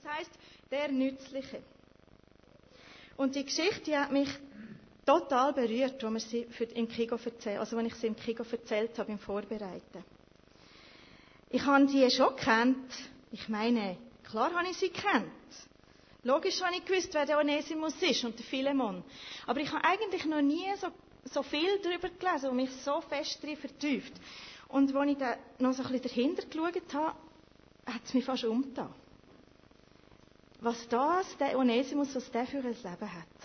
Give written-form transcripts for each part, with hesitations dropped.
heisst «Der Nützliche». Und die Geschichte die hat mich total berührt, als ich sie im Kigo erzählt habe, im Vorbereiten. Ich habe die schon gekannt. Ich meine, klar habe ich sie gekannt. Logisch habe ich gewusst, wer der Onesimus ist und der Philemon. Aber ich habe eigentlich noch nie so viel darüber gelesen und mich so fest darin vertieft. Und als ich dann noch so ein bisschen dahinter geschaut habe, hat es mich fast umgetan. Der Onesimus, was der für ein Leben hat.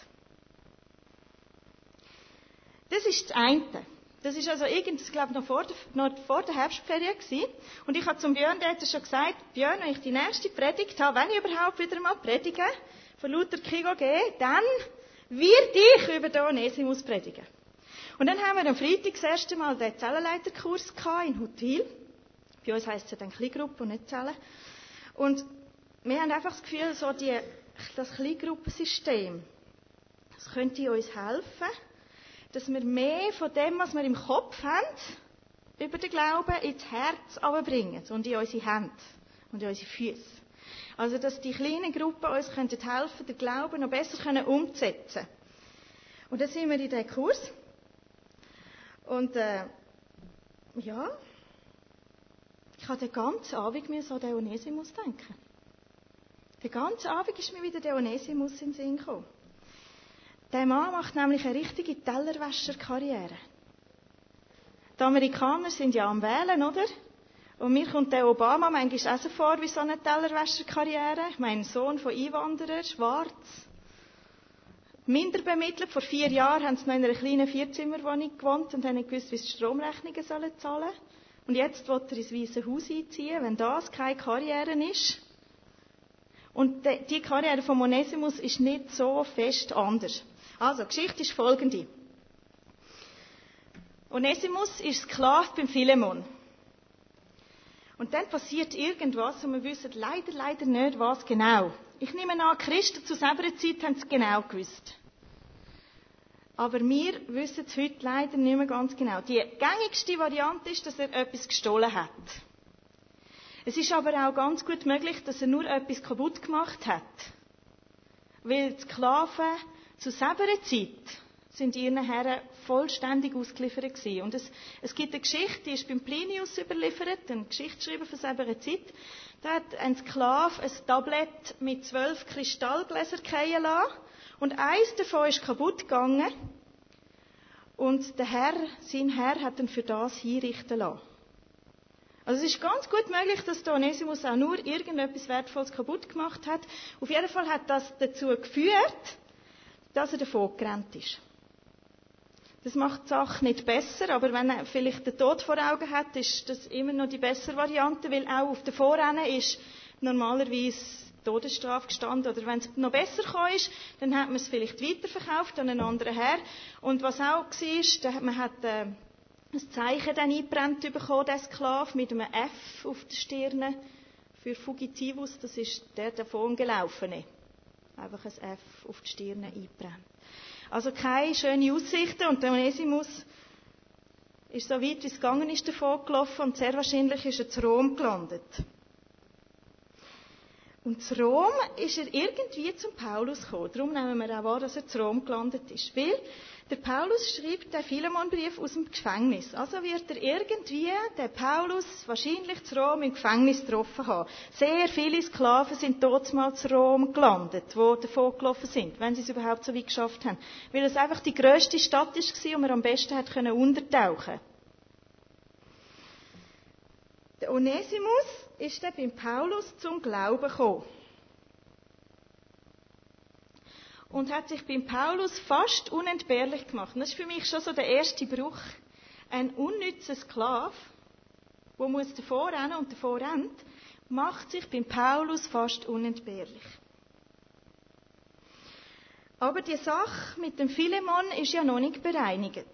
Das ist das eine. Das ist also ich glaube, noch vor der Herbstferien gewesen. Und ich habe zum Björn dort schon gesagt, Björn, wenn ich die nächste Predigt habe, wenn ich überhaupt wieder mal predige, von Luther Kigo gehe, dann werde ich über den Onesimus predigen. Und dann haben wir am Freitag das erste Mal den Zellenleiterkurs in Huttwil. Bei uns heisst es ja dann Kleingruppe und nicht Zellen. Und wir haben einfach das Gefühl, das Kleingruppensystem, das könnte uns helfen, dass wir mehr von dem, was wir im Kopf haben, über den Glauben ins Herz bringen und in unsere Hände und in unsere Füße. Also, dass die kleinen Gruppen uns helfen könnten, den Glauben noch besser umzusetzen. Und dann sind wir in diesem Kurs. Und, ich habe den ganzen Abend an den Onesimus denken. Den ganzen Abend ist mir wieder der Onesimus in den Sinn gekommen. Der Mann macht nämlich eine richtige Tellerwäscherkarriere. Die Amerikaner sind ja am Wählen, oder? Und mir kommt der Obama manchmal auch so vor wie so eine Tellerwäscherkarriere. Ich meine, Sohn von Einwanderern, schwarz, minder bemittelt. Vor 4 Jahren haben sie noch in einer kleinen Vierzimmerwohnung gewohnt und haben nicht gewusst, wie sie die Stromrechnungen zahlen sollen. Und jetzt will er ins Weiße Haus einziehen, wenn das keine Karriere ist. Und die Karriere von Onesimus ist nicht so fest anders. Also, die Geschichte ist folgende. Onesimus ist Sklave beim Philemon. Und dann passiert irgendwas und wir wissen leider nicht, was genau. Ich nehme an, Christen zu selber Zeit haben es genau gewusst. Aber wir wissen es heute leider nicht mehr ganz genau. Die gängigste Variante ist, dass er etwas gestohlen hat. Es ist aber auch ganz gut möglich, dass er nur etwas kaputt gemacht hat. Weil die Sklaven zu selber Zeit sind ihren Herren vollständig ausgeliefert gewesen. Und es gibt eine Geschichte, die ist beim Plinius überliefert, ein Geschichtsschreiber von selber Zeit. Da hat ein Sklave ein Tablett mit 12 Kristallgläsern fallen lassen. Und eins davon ist kaputt gegangen. Und sein Herr hat ihn für das hinrichten lassen. Also es ist ganz gut möglich, dass der Onesimus auch nur irgendetwas Wertvolles kaputt gemacht hat. Auf jeden Fall hat das dazu geführt, dass er davon gerannt ist. Das macht die Sache nicht besser, aber wenn er vielleicht den Tod vor Augen hat, ist das immer noch die bessere Variante, weil auch auf der Vorrennen ist normalerweise Todesstrafe gestanden. Oder wenn es noch besser gekommen ist, dann hat man es vielleicht weiterverkauft an einen anderen Herr. Und was auch war, man hat ein Zeichen dann eingebrannt bekommen, der Sklave, mit einem F auf der Stirn. Für Fugitivus, das ist der davongelaufene. Einfach ein F auf die Stirn eingebrannt. Also keine schönen Aussichten und der Onesimus ist so weit, wie es gegangen ist, davon gelaufen und sehr wahrscheinlich ist er zu Rom gelandet. Und zu Rom ist er irgendwie zum Paulus gekommen. Darum nehmen wir auch wahr, dass er zu Rom gelandet ist. Weil der Paulus schreibt den Philemonbrief aus dem Gefängnis. Also wird er irgendwie den Paulus wahrscheinlich zu Rom im Gefängnis getroffen haben. Sehr viele Sklaven sind dort mal zu Rom gelandet, die davon gelaufen sind, wenn sie es überhaupt so weit geschafft haben. Weil es einfach die grösste Stadt war, wo man am besten untertauchen konnte. Der Onesimus ist dann beim Paulus zum Glauben gekommen. Und hat sich beim Paulus fast unentbehrlich gemacht. Und das ist für mich schon so der erste Bruch. Ein unnützer Sklave, der muss davor rennen und davor rennt, macht sich beim Paulus fast unentbehrlich. Aber die Sache mit dem Philemon ist ja noch nicht bereinigt.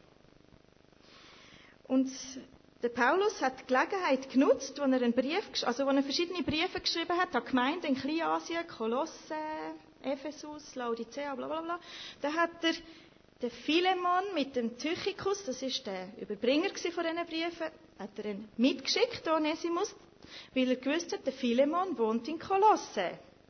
Und der Paulus hat die Gelegenheit genutzt, als er verschiedene Briefe geschrieben hat an Gemeinden in Kleinasien, Kolosse, Ephesus, Laodicea, blablabla. Da hat er den Philemon mit dem Tychikus, das ist der Überbringer von diesen Briefen, hat er mitgeschickt, Onesimus, weil er gewusst hat, der Philemon wohnt in Kolosse.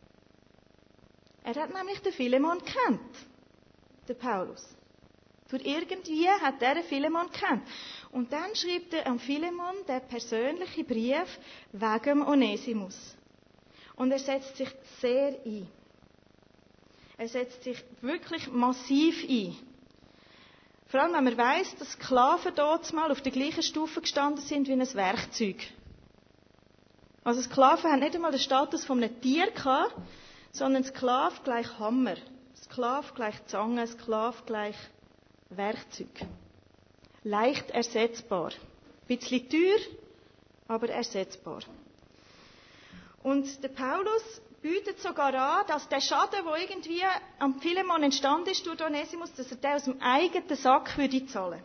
Er hat nämlich den Philemon gekannt, den Paulus. Durch irgendwie hat er den Philemon gekannt. Und dann schreibt er an Philemon den persönlichen Brief wegen dem Onesimus. Und er setzt sich sehr ein. Er setzt sich wirklich massiv ein. Vor allem, wenn man weiss, dass Sklaven dort mal auf der gleichen Stufe gestanden sind wie ein Werkzeug. Also Sklaven haben nicht einmal den Status von einem Tier gehabt, sondern Sklave gleich Hammer, Sklave gleich Zange, Sklave gleich Werkzeug. Leicht ersetzbar. Ein bisschen teuer, aber ersetzbar. Und der Paulus bietet sogar an, dass der Schaden, der irgendwie am Philemon entstanden ist durch Onesimus, dass er den aus dem eigenen Sack würde zahlen.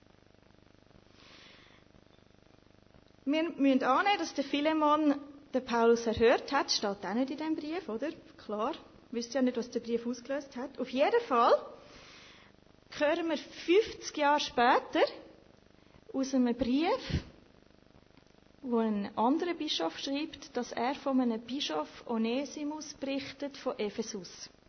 Wir müssen annehmen, dass der Philemon den Paulus erhört hat. Steht auch nicht in diesem Brief, oder? Klar. Wisst ja nicht, was der Brief ausgelöst hat. Auf jeden Fall hören wir 50 Jahre später aus einem Brief, wo ein anderer Bischof schreibt, dass er von einem Bischof Onesimus berichtet von Ephesus.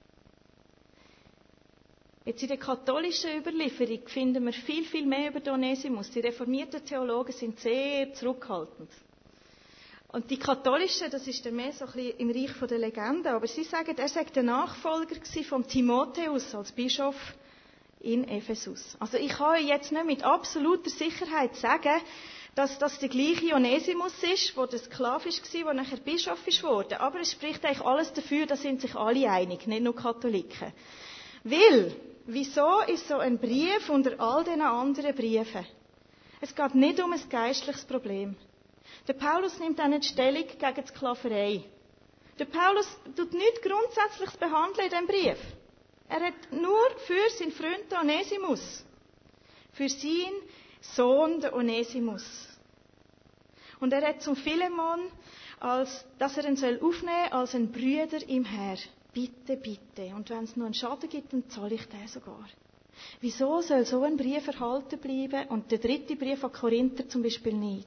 Jetzt in der katholischen Überlieferung finden wir viel, viel mehr über den Onesimus. Die reformierten Theologen sind sehr zurückhaltend. Und die katholischen, das ist dann mehr so ein bisschen im Reich der Legende, aber sie sagen, er sei der Nachfolger von Timotheus als Bischof in Ephesus. Also ich kann euch jetzt nicht mit absoluter Sicherheit sagen, dass das der gleiche Onesimus ist, der der Sklave war, der nachher Bischof ist worden. Aber es spricht eigentlich alles dafür, da sind sich alle einig, nicht nur Katholiken. Weil, wieso ist so ein Brief unter all diesen anderen Briefen? Es geht nicht um ein geistliches Problem. Der Paulus nimmt auch nicht Stellung gegen die Sklaverei. Der Paulus tut nichts Grundsätzliches behandeln in diesem Brief. Er hat nur für seinen Freund Onesimus, für seinen Sohn, den Onesimus. Und er hat zum Philemon, dass er ihn aufnehmen soll als ein Brüder im Herr. Bitte, bitte. Und wenn es noch einen Schaden gibt, dann zahle ich den sogar. Wieso soll so ein Brief erhalten bleiben und der dritte Brief an Korinther zum Beispiel nicht?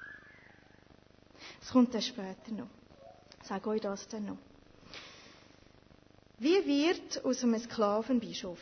Das kommt dann später noch. Ich sage euch das dann noch. Wie wird aus einem Sklavenbischof?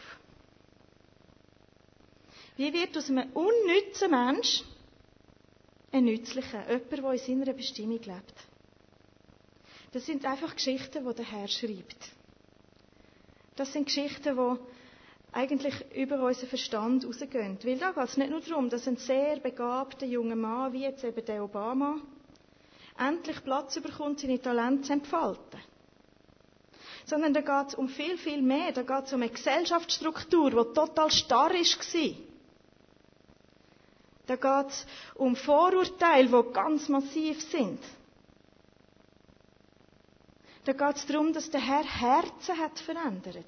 Wie wird aus einem unnützen Mensch ein nützlicher, jemand, der in seiner Bestimmung lebt? Das sind einfach Geschichten, die der Herr schreibt. Das sind Geschichten, die eigentlich über unseren Verstand rausgehen. Weil da geht es nicht nur darum, dass ein sehr begabter junger Mann, wie jetzt eben der Obama, endlich Platz bekommt, seine Talente zu entfalten. Sondern da geht es um viel, viel mehr. Da geht es um eine Gesellschaftsstruktur, die total starr war. Da geht es um Vorurteile, die ganz massiv sind. Da geht es darum, dass der Herr Herzen hat verändert.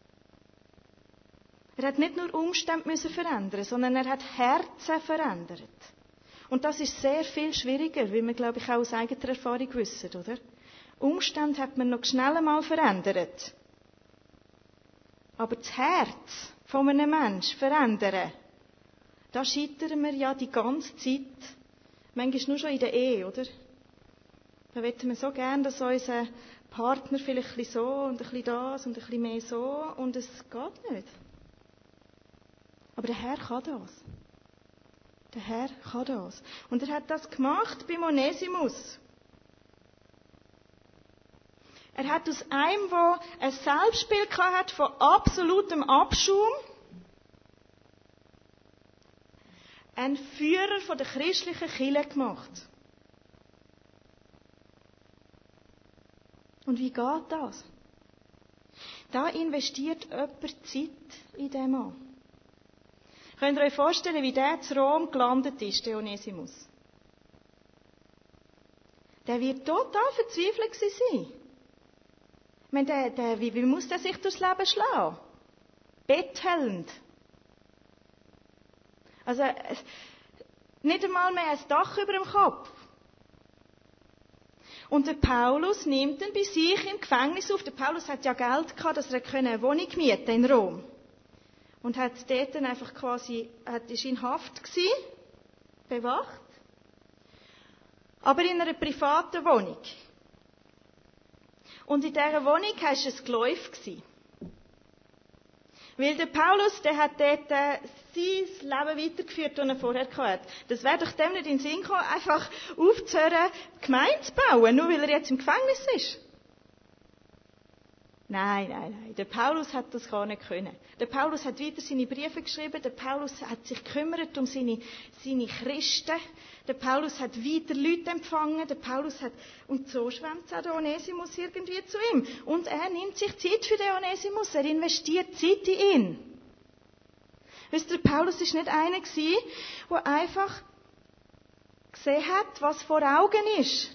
Er hat nicht nur Umstände müssen verändern, sondern er hat Herzen verändert. Und das ist sehr viel schwieriger, wie wir, glaube ich, auch aus eigener Erfahrung wissen, oder? Umstände hat man noch schnell einmal verändert. Aber das Herz von einem Menschen verändern, da scheitern wir ja die ganze Zeit. Manchmal nur schon in der Ehe, oder? Da möchten wir so gern, dass unser Partner vielleicht ein bisschen so und ein bisschen das und ein bisschen mehr so und es geht nicht. Aber der Herr kann das. Der Herr kann das. Und er hat das gemacht beim Onesimus. Er hat aus einem, der ein Selbstbild hatte von absolutem Abschaum, einen Führer von der christlichen Kirche gemacht. Und wie geht das? Da investiert jemand Zeit in diesen Mann. Könnt ihr euch vorstellen, wie der zu Rom gelandet ist, der Onesimus? Der wird total verzweifelt sein. Ich meine, wie muss der sich durchs Leben schlagen? Bettelnd. Also, nicht einmal mehr ein Dach über dem Kopf. Und der Paulus nimmt ihn bei sich im Gefängnis auf. Der Paulus hat ja Geld gehabt, dass er eine Wohnung mieten in Rom. Und hat dort dann einfach ist in Haft gewesen, bewacht. Aber in einer privaten Wohnung. Und in dieser Wohnung war es ein Geläuf. Weil der Paulus, der hat dort sein Leben weitergeführt, das er vorher hatte. Das wäre doch dem nicht in den Sinn gekommen, einfach aufzuhören, die Gemeinde zu bauen, nur weil er jetzt im Gefängnis ist. Nein. Der Paulus hat das gar nicht können. Der Paulus hat weiter seine Briefe geschrieben. Der Paulus hat sich gekümmert um seine Christen. Der Paulus hat weiter Leute empfangen. Und so schwemmt auch der Onesimus irgendwie zu ihm. Und er nimmt sich Zeit für den Onesimus. Er investiert Zeit in ihn. Wisst ihr, Paulus ist nicht einer gewesen, der einfach gesehen hat, was vor Augen ist.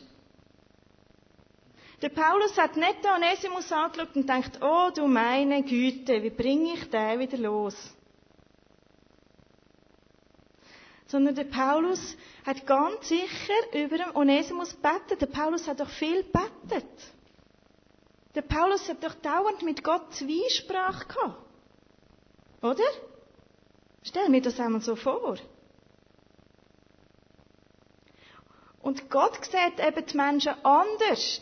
Der Paulus hat nicht den Onesimus angeschaut und gedacht, oh du meine Güte, wie bringe ich den wieder los? Sondern der Paulus hat ganz sicher über den Onesimus gebetet. Der Paulus hat doch viel gebetet. Der Paulus hat doch dauernd mit Gott Zwiesprache gehabt. Oder? Stell mir das einmal so vor. Und Gott sieht eben die Menschen anders.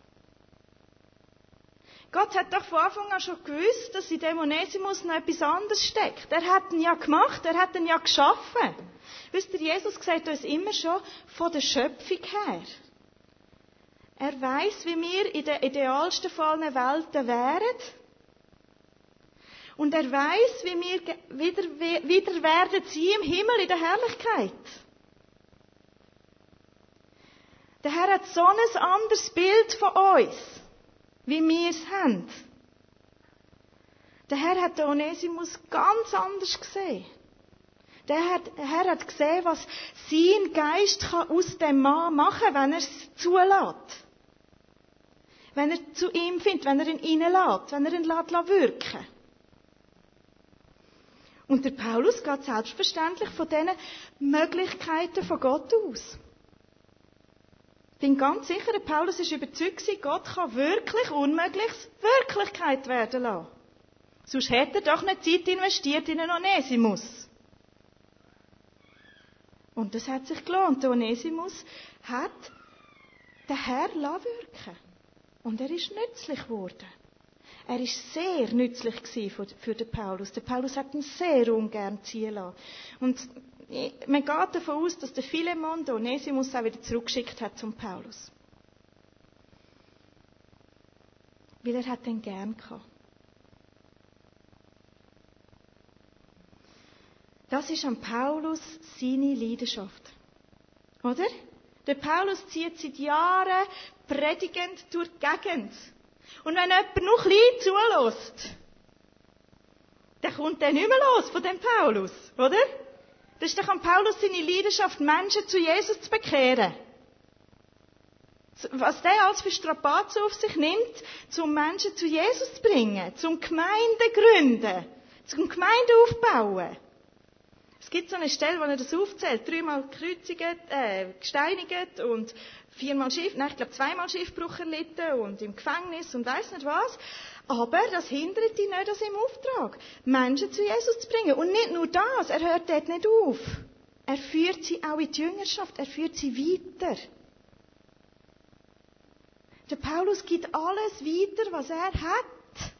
Gott hat doch von Anfang an schon gewusst, dass in dem Onesimus noch etwas anderes steckt. Er hat ihn ja gemacht, er hat ihn ja geschaffen. Wisst ihr, Jesus sagt uns immer schon von der Schöpfung her. Er weiß, wie wir in der idealsten von allen Welten wären. Und er weiß, wie wir wieder werden sie im Himmel in der Herrlichkeit. Der Herr hat so ein anderes Bild von uns, wie wir es haben. Der Herr hat den Onesimus ganz anders gesehen. Der Herr hat gesehen, was sein Geist kann aus dem Mann machen kann, wenn er es zulässt. Wenn er zu ihm findet, wenn er ihn reinlässt, wenn er ihn wirken. Und der Paulus geht selbstverständlich von diesen Möglichkeiten von Gott aus. Ich bin ganz sicher, der Paulus ist überzeugt, Gott kann wirklich Unmögliches Wirklichkeit werden lassen. Sonst hätte er doch nicht Zeit investiert in einen Onesimus. Und das hat sich gelohnt. Der Onesimus hat den Herr wirken. Und er ist nützlich geworden. Er ist sehr nützlich für den Paulus. Der Paulus hat ihn sehr ungern ziehen lassen. Und man geht davon aus, dass der Philemon den Onesimus auch wieder zurückgeschickt hat zum Paulus. Weil er hat ihn gern gehabt. Das ist an Paulus seine Leidenschaft. Oder? Der Paulus zieht seit Jahren predigend durch die Gegend. Und wenn jemand noch klein zulässt, dann kommt der nicht mehr los von dem Paulus, oder? Das ist doch an Paulus seine Leidenschaft, Menschen zu Jesus zu bekehren. Was der alles für Strapazen auf sich nimmt, um Menschen zu Jesus zu bringen, zum Gemeinden gründen, zum Gemeinden aufbauen. Es gibt so eine Stelle, wo er das aufzählt, 3-mal gesteinigt und 2-mal Schiffbruch erlitten und im Gefängnis und weiss nicht was. Aber das hindert ihn nicht aus seinem Auftrag, Menschen zu Jesus zu bringen. Und nicht nur das, er hört dort nicht auf. Er führt sie auch in die Jüngerschaft, er führt sie weiter. Der Paulus gibt alles weiter, was er hat.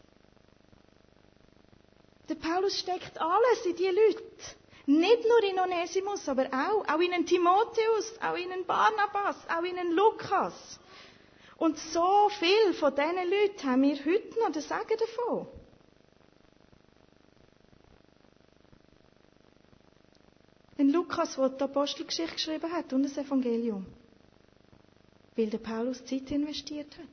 Der Paulus steckt alles in die Leute. Nicht nur in Onesimus, aber auch in einen Timotheus, auch in einen Barnabas, auch in einen Lukas. Und so viel von diesen Leuten haben wir heute noch das Sagen davon. Ein Lukas, der die Apostelgeschichte geschrieben hat und das Evangelium. Weil der Paulus Zeit investiert hat.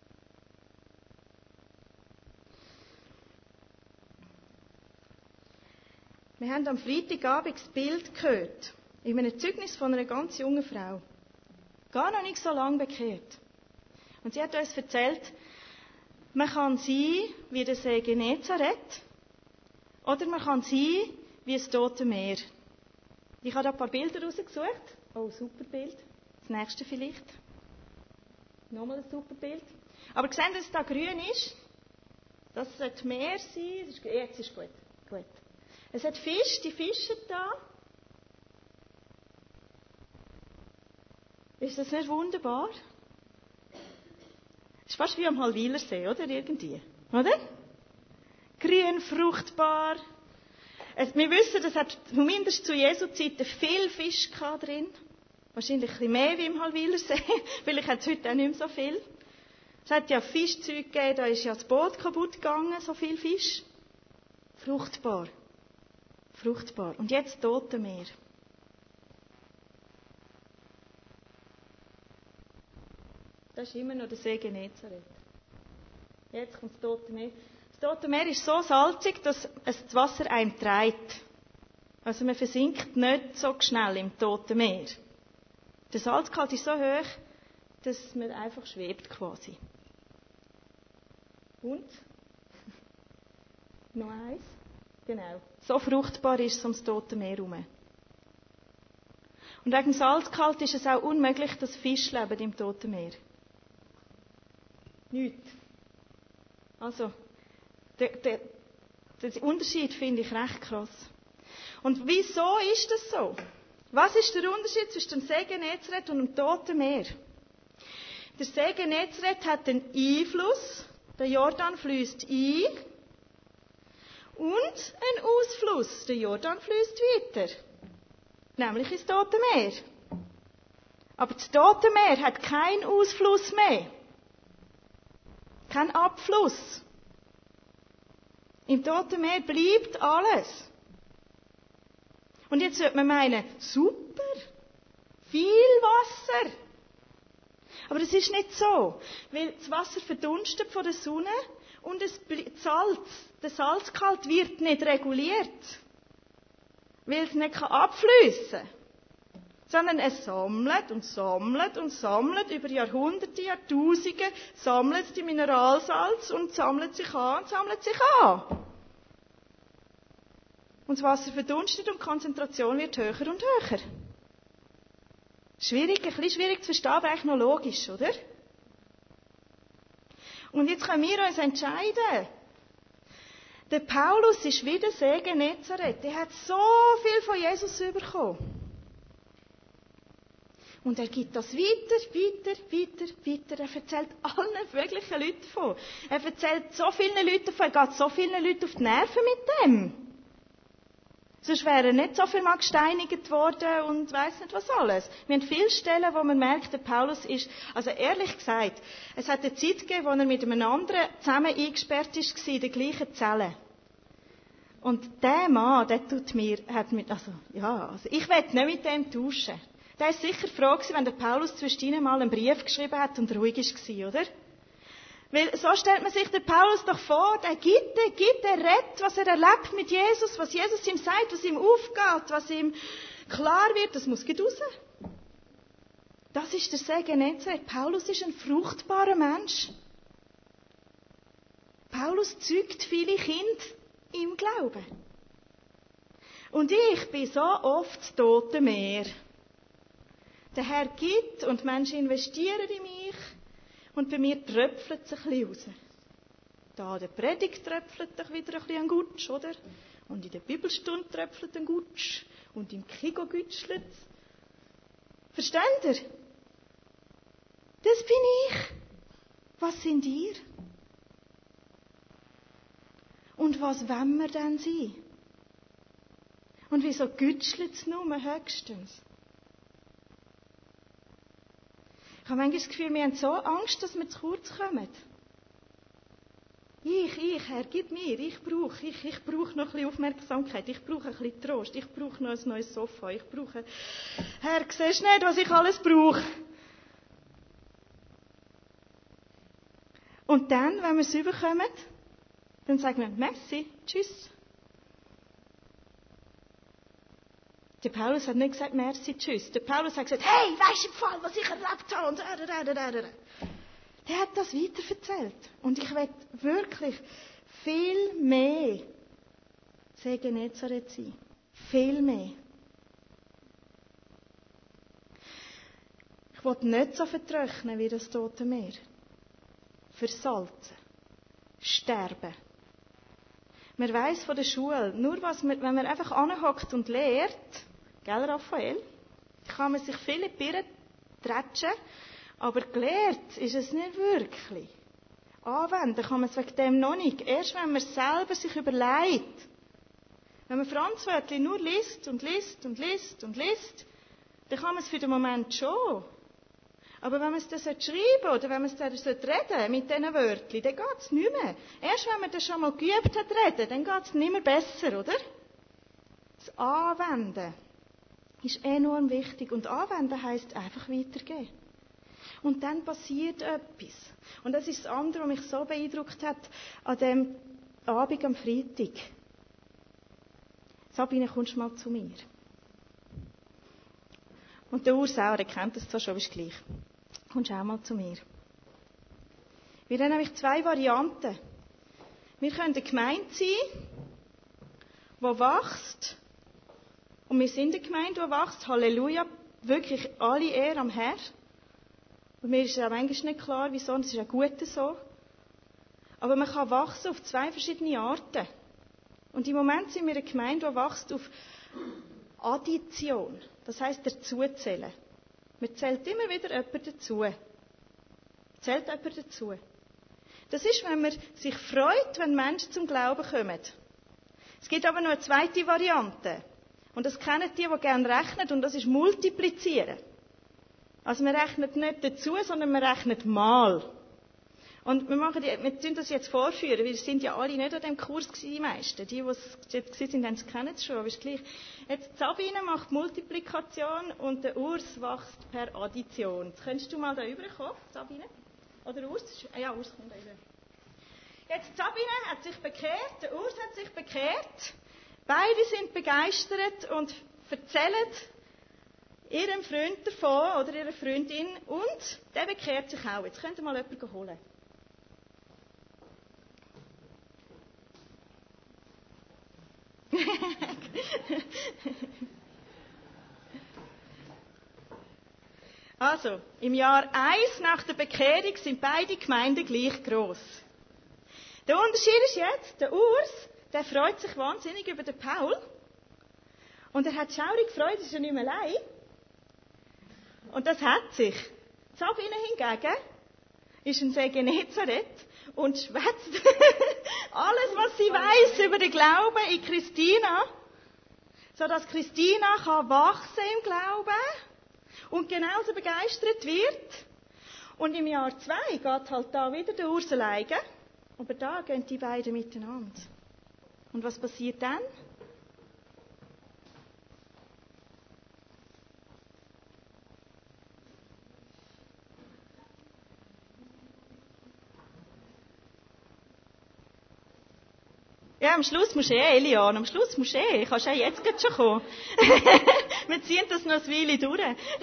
Wir haben am Freitagabend das Bild gehört, in einem Zeugnis von einer ganz jungen Frau. Gar noch nicht so lange bekehrt. Und sie hat uns erzählt, man kann sein wie der See Genezareth oder man kann sein wie das Tote Meer. Ich habe da ein paar Bilder rausgesucht. Oh, super Bild. Das nächste vielleicht. Nochmal ein super Bild. Aber sehen Sie, dass es da grün ist? Das sollte Meer sein. Jetzt ist gut. Gut. Es hat Fisch, die fischen da. Ist das nicht wunderbar? Das ist fast wie am Halwilersee, oder? Irgendwie. Oder? Grün, fruchtbar. Wir wissen, es hat zumindest zu Jesu Zeiten viel Fisch drin. Wahrscheinlich ein bisschen mehr wie im Halwilersee. Vielleicht hat es heute auch nicht mehr so viel. Es hat ja Fischzeug gegeben, da ist ja das Boot kaputt gegangen, so viel Fisch. Fruchtbar. Fruchtbar. Und jetzt Tote Meer. Das ist immer noch der See Genezareth. Jetzt kommt das Tote Meer. Das Tote Meer ist so salzig, dass es das Wasser einem trägt. Also man versinkt nicht so schnell im Toten Meer. Der Salzgehalt ist so hoch, dass man einfach schwebt quasi. Und? Noch eins? Genau. So fruchtbar ist es ums Tote Meer herum. Und wegen dem Salzgehalt ist es auch unmöglich, dass Fische leben im Toten Meer. Nicht. Also, der Unterschied finde ich recht krass. Und wieso ist das so? Was ist der Unterschied zwischen dem See Genezareth und dem Toten Meer? Der See Genezareth hat einen Einfluss, der Jordan fließt ein, und einen Ausfluss, der Jordan fließt weiter, nämlich ins Tote Meer. Aber das Tote Meer hat keinen Ausfluss mehr, keinen Abfluss. Im Toten Meer bleibt alles. Und jetzt würde man meinen, super, viel Wasser. Aber das ist nicht so, weil das Wasser verdunstet von der Sonne und der Salzgehalt wird nicht reguliert, weil es nicht abfließen kann, sondern es sammelt und sammelt und sammelt über Jahrhunderte, Jahrtausende, sammelt die Mineralsalz und sammelt sich an und sammelt sich an. Und das Wasser verdunstet und die Konzentration wird höher und höher. Schwierig, ein bisschen schwierig zu verstehen, aber eigentlich noch logisch, oder? Und jetzt können wir uns entscheiden. Der Paulus ist wie der See Genezareth. Der hat so viel von Jesus bekommen. Und er gibt das weiter. Er erzählt allen möglichen Leuten davon. Er erzählt so vielen Leuten davon. Er geht so vielen Leuten auf die Nerven mit dem. Sonst wäre er nicht so viel mal gesteinigt worden und weiss nicht was alles. Wir haben viele Stellen, wo man merkt, der Paulus ist, also ehrlich gesagt, es hat eine Zeit gegeben, wo er mit einem anderen zusammen eingesperrt war, in der gleichen Zelle. Und der Mann, der ich will nicht mit dem tauschen. Der ist sicher froh gewesen, wenn der Paulus zwischendurch mal einen Brief geschrieben hat und ruhig war, oder? Weil so stellt man sich den Paulus doch vor, der redet, was er erlebt mit Jesus, was Jesus ihm sagt, was ihm aufgeht, was ihm klar wird, das muss raus. Das ist der See Genezareth. Paulus ist ein fruchtbarer Mensch. Paulus zeugt viele Kinder im Glauben. Und ich bin so oft das Tote Meer. Der Herr gibt und Menschen investieren in mich. Und bei mir tröpfelt es ein bisschen raus. Da der Predigt tröpfelt doch wieder ein bisschen ein Gutsch, oder? Und in der Bibelstunde tröpfelt ein Gutsch. Und im Kigo gütschelt es. Versteht ihr? Das bin ich. Was sind ihr? Und was wollen wir denn sein? Und wieso gütschelt es nur höchstens? Ich habe manchmal das Gefühl, wir haben so Angst, dass wir zu kurz kommen. Herr, gib mir, ich brauche noch ein bisschen Aufmerksamkeit, ich brauche ein bisschen Trost, ich brauche noch ein neues Sofa, Herr, siehst du nicht, was ich alles brauche? Und dann, wenn wir es überkommen, dann sagen wir, merci, tschüss. Der Paulus hat nicht gesagt, merci, tschüss. Der Paulus hat gesagt, hey, weisst du im Fall, was ich erlebt habe? Und der hat das weiterverzählt. Und ich will wirklich viel mehr See Genezareth sein. Viel mehr. Ich will nicht so vertrocknen wie das Tote Meer. Versalzen. Sterben. Man weiss von der Schule, nur wenn man einfach anhockt und lehrt, gell, Raphael, kann man sich viele Birnen tratschen Aber gelehrt ist es nicht wirklich. Anwenden kann man es wegen dem noch nicht. Erst wenn man selber sich überlegt. Wenn man Franz Wörtli nur liest und liest und liest und liest, dann kann man es für den Moment schon. Aber wenn man es dann schreiben oder wenn man es dann reden mit diesen Wörtchen, dann geht es nicht mehr. Erst wenn man das schon mal geübt hat reden, dann geht es nicht mehr besser, oder? Das Anwenden ist enorm wichtig. Und Anwenden heisst einfach weitergeben. Und dann passiert etwas. Und das ist das andere, was mich so beeindruckt hat an dem Abend am Freitag. Sabine, kommst du mal zu mir? Und der Urs auch, der kennt das zwar schon, aber ist gleich. Kommst auch mal zu mir. Wir haben nämlich 2 Varianten. Wir können eine Gemeinde sein, die wächst. Und wir sind eine Gemeinde, die wächst. Halleluja. Wirklich alle Ehre am Herrn. Und mir ist ja manchmal nicht klar, wieso. Das ist ja gut so. Aber man kann wachsen auf 2 verschiedene Arten. Und im Moment sind wir eine Gemeinde, die wächst auf Addition. Das heisst, dazuzählen. Man zählt immer wieder jemanden dazu. Zählt jemand dazu. Das ist, wenn man sich freut, wenn Menschen zum Glauben kommen. Es gibt aber noch eine zweite Variante. Und das kennen die gerne rechnen, und das ist multiplizieren. Also man rechnet nicht dazu, sondern man rechnet mal. Und wir tun das jetzt vorführen, weil wir sind ja alle nicht an dem Kurs gewesen, die meisten. Die es jetzt waren, kennen es schon, aber ist gleich. Jetzt Sabine macht Multiplikation und der Urs wächst per Addition. Jetzt könntest du mal da rüberkommen, Sabine? Oder Urs? Ja, Urs kommt da rüber. Jetzt Sabine hat sich bekehrt, der Urs hat sich bekehrt. Beide sind begeistert und erzählen ihrem Freund davon oder ihrer Freundin, und der bekehrt sich auch. Jetzt könnt ihr mal jemanden holen. Also, im Jahr 1 nach der Bekehrung sind beide Gemeinden gleich gross. Der Unterschied ist jetzt, der Urs, der freut sich wahnsinnig über den Paul. Und er hat schaurig Freude, ist ja nicht mehr allein. Und das hat sich. Sabine hingegen ist ein See Genezareth und schwätzt alles, was sie weiß über den Glauben in Christina, sodass Christina kann wachsen im Glauben und genauso begeistert wird. Und im Jahr 2 geht halt da wieder der Urs alleine, aber da gehen die beiden miteinander. Und was passiert dann? Ja, am Schluss musst du Elian, am Schluss musst du kannst jetzt gerade schon kommen. Wir ziehen das noch ein Weile durch.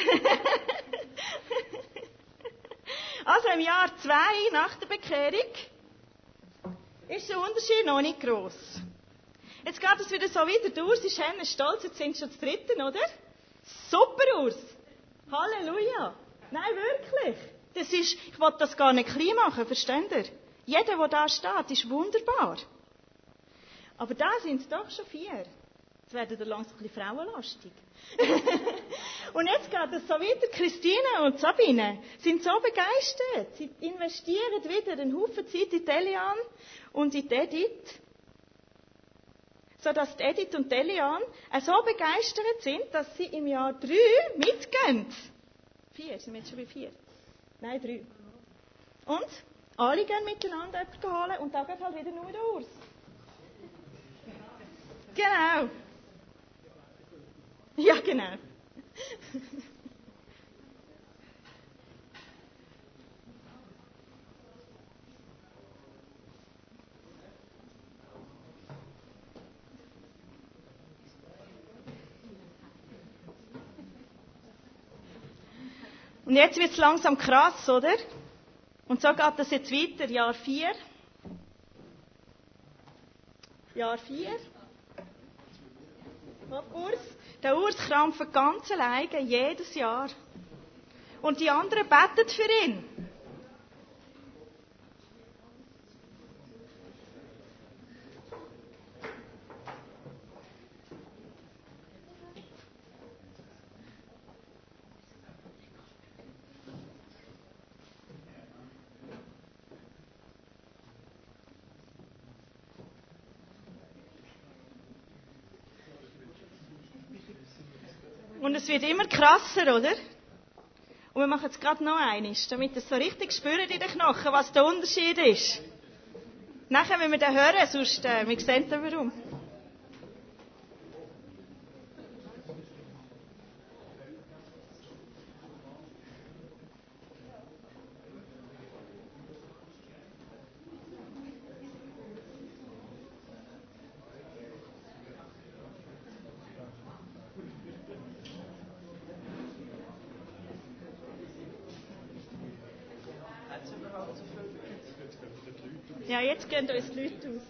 Also im Jahr 2 nach der Bekehrung ist der Unterschied noch nicht gross. Jetzt geht es wieder so weiter. Der Urs ist stolz, jetzt sind schon das 3., oder? Super, Urs! Halleluja! Nein, wirklich! Das ist, ich will das gar nicht klein machen, versteht ihr? Jeder, der da steht, ist wunderbar. Aber da sind es doch schon 4. Jetzt werden da langsam ein bisschen frauenlastig. Und jetzt geht es so weiter. Christine und Sabine sind so begeistert. Sie investieren wieder einen Haufen Zeit in Elian und in Edith. Sodass Edith und Elian so begeistert sind, dass sie im Jahr 3 mitgehen. 4, sind wir jetzt schon bei 4? Nein, 3. Und alle gehen miteinander jemanden holen und da geht halt wieder nur der Urs. Genau. Ja, genau. Und jetzt wird es langsam krass, oder? Und so geht das jetzt weiter, Jahr 4. Jahr 4. Der Urs krampft ganz alleine, jedes Jahr. Und die anderen beten für ihn. Und es wird immer krasser, oder? Und wir machen es gerade noch einmal, damit ihr so richtig spürt in den Knochen, was der Unterschied ist. Nachher müssen wir den hören, sonst wir sehen dann warum. Ja, jetzt gehen uns die Leute aus.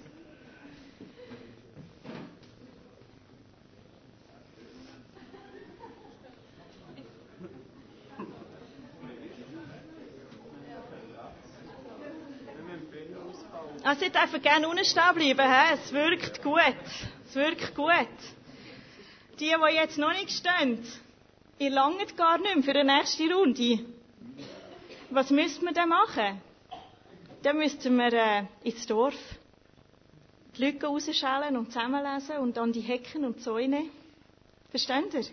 Also, ich darf gerne unten stehen bleiben. He? Es wirkt gut. Es wirkt gut. Die jetzt noch nicht stehen, ihr langt gar nicht mehr für die nächste Runde. Was müssten wir denn machen? Dann müssten wir ins Dorf die Lücken rausschälen und zusammenlesen und an die Hecken und Zäune. Versteht ihr?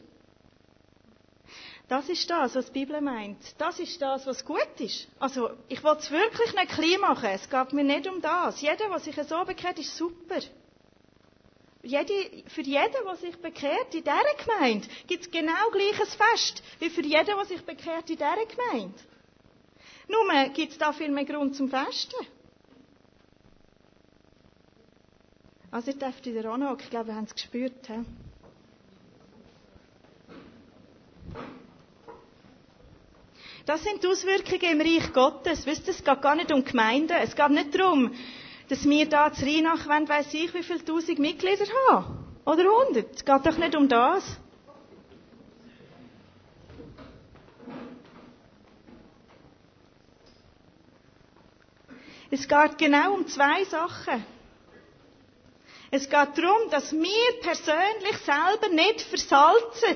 Das ist das, was die Bibel meint. Das ist das, was gut ist. Also, ich will es wirklich nicht klein machen. Es geht mir nicht um das. Jeder, der sich so bekehrt, ist super. Für jeden, der sich bekehrt in dieser Gemeinde, gibt es genau gleiches Fest, wie für jeden, der sich bekehrt in dieser Gemeinde. Nur gibt es da viel mehr Grund zum Festen. Also, ihr dürft wieder anhocken. Ich glaube, wir haben es gespürt. He? Das sind die Auswirkungen im Reich Gottes. Wisst ihr, es geht gar nicht um Gemeinden. Es geht nicht darum, dass wir da zu Rheinach, weiss ich, wie viele 1000 Mitglieder haben. Oder 100. Es geht doch nicht um das. Es geht genau um 2 Sachen. Es geht darum, dass wir persönlich selber nicht versalzen.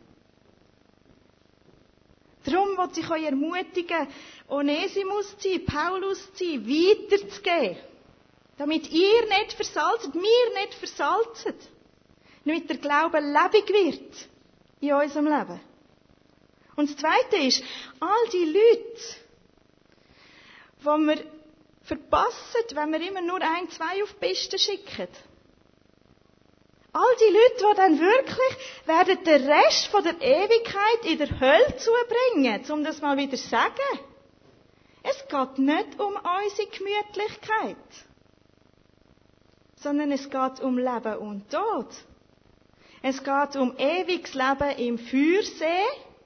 Darum wollte ich euch ermutigen, Onesimus zu sein, Paulus zu sein, weiterzugeben. Damit ihr nicht versalzt, wir nicht versalzen. Damit der Glaube lebendig wird in unserem Leben. Und das Zweite ist, all die Leute, die wir verpassen, wenn wir immer nur 1, 2 auf die Piste schicken. All die Leute, die dann wirklich werden den Rest von der Ewigkeit in der Hölle zubringen, um das mal wieder zu sagen. Es geht nicht um unsere Gemütlichkeit, sondern es geht um Leben und Tod. Es geht um ewiges Leben im Feuersee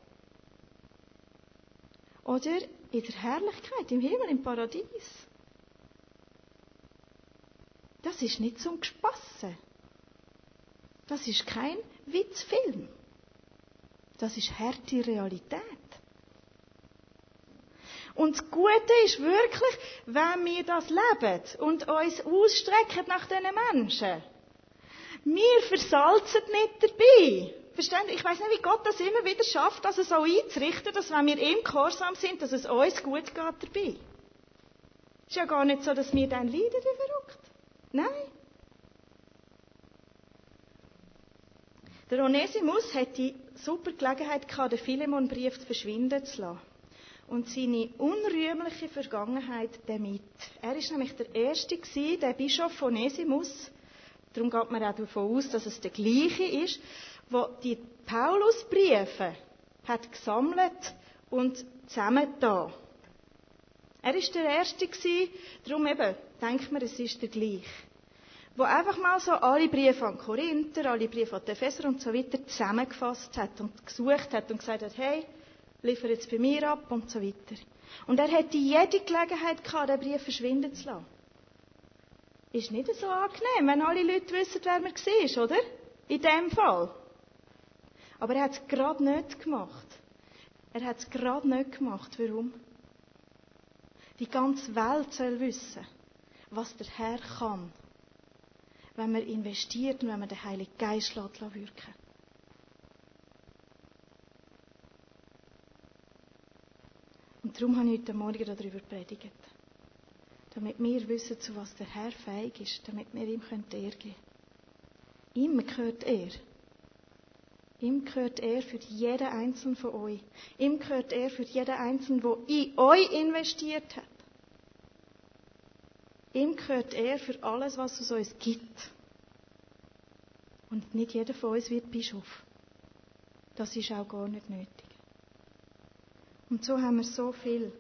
oder in der Herrlichkeit, im Himmel, im Paradies. Das ist nicht zum Gespassen. Das ist kein Witzfilm. Das ist harte Realität. Und das Gute ist wirklich, wenn wir das leben und uns ausstrecken nach diesen Menschen. Wir versalzen nicht dabei. Verstehen Sie? Ich weiss nicht, wie Gott das immer wieder schafft, das so einzurichten, dass wenn wir ihm gehorsam sind, dass es uns gut geht dabei. Es ist ja gar nicht so, dass wir dann leiden, wie verrückt. Nein. Der Onesimus hatte die super Gelegenheit gehabt, den Philemon-Brief verschwinden zu lassen. Und seine unrühmliche Vergangenheit damit. Er war nämlich der Erste, der Bischof Onesimus, darum geht man auch davon aus, dass es der gleiche ist, der die Paulusbriefe hat gesammelt und zusammengetan. Er war der Erste, darum eben, denkt man, es ist der gleiche. Der einfach mal so alle Briefe an Korinther, alle Briefe an die Epheser und so weiter zusammengefasst hat und gesucht hat und gesagt hat, hey, liefer jetzt bei mir ab und so weiter. Und er hätte jede Gelegenheit gehabt, den Brief verschwinden zu lassen. Ist nicht so angenehm, wenn alle Leute wissen, wer man war, oder? In dem Fall. Aber er hat es gerade nicht gemacht. Er hat es gerade nicht gemacht. Warum? Die ganze Welt soll wissen, was der Herr kann, wenn man investiert und wenn man den Heiligen Geist wirken. Und darum habe ich heute Morgen darüber predigt. Damit wir wissen, zu was der Herr fähig ist, damit wir ihm Ehre geben können. Ihm gehört er. Ihm gehört Ehre für jeden Einzelnen von euch. Ihm gehört Ehre für jeden Einzelnen, der in euch investiert hat. Ihm gehört Ehre für alles, was es uns gibt. Und nicht jeder von uns wird Bischof. Das ist auch gar nicht nötig. Und so haben wir so viel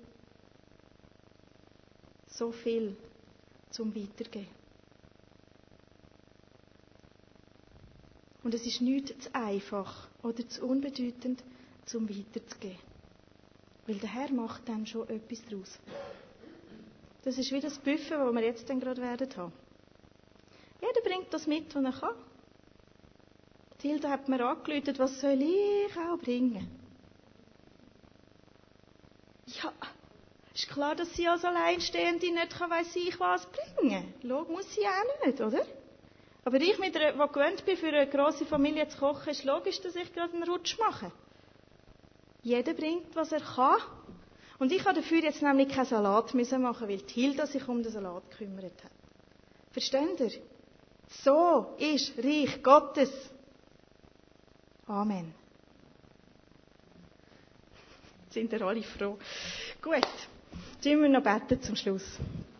zum Weitergeben. Und es ist nicht zu einfach oder zu unbedeutend, zum Weiterzugeben. Weil der Herr macht dann schon etwas daraus. Das ist wie das Buffet, das wir jetzt dann gerade werden haben. Jeder bringt das mit, was er kann. Die Hilde hat mir angerufen, was soll ich auch bringen? Ja, ist klar, dass sie als Alleinstehende nicht weiss ich was bringen kann. Muss sie auch nicht, oder? Aber ich, die gewöhnt bin, für eine grosse Familie zu kochen, ist logisch, dass ich gerade einen Rutsch mache. Jeder bringt, was er kann. Und ich habe dafür jetzt nämlich keinen Salat machen, weil die Hilda sich um den Salat gekümmert hat. Versteht ihr? So ist Reich Gottes. Amen. Sind ihr alle froh? Gut, jetzt müssen wir noch beten zum Schluss.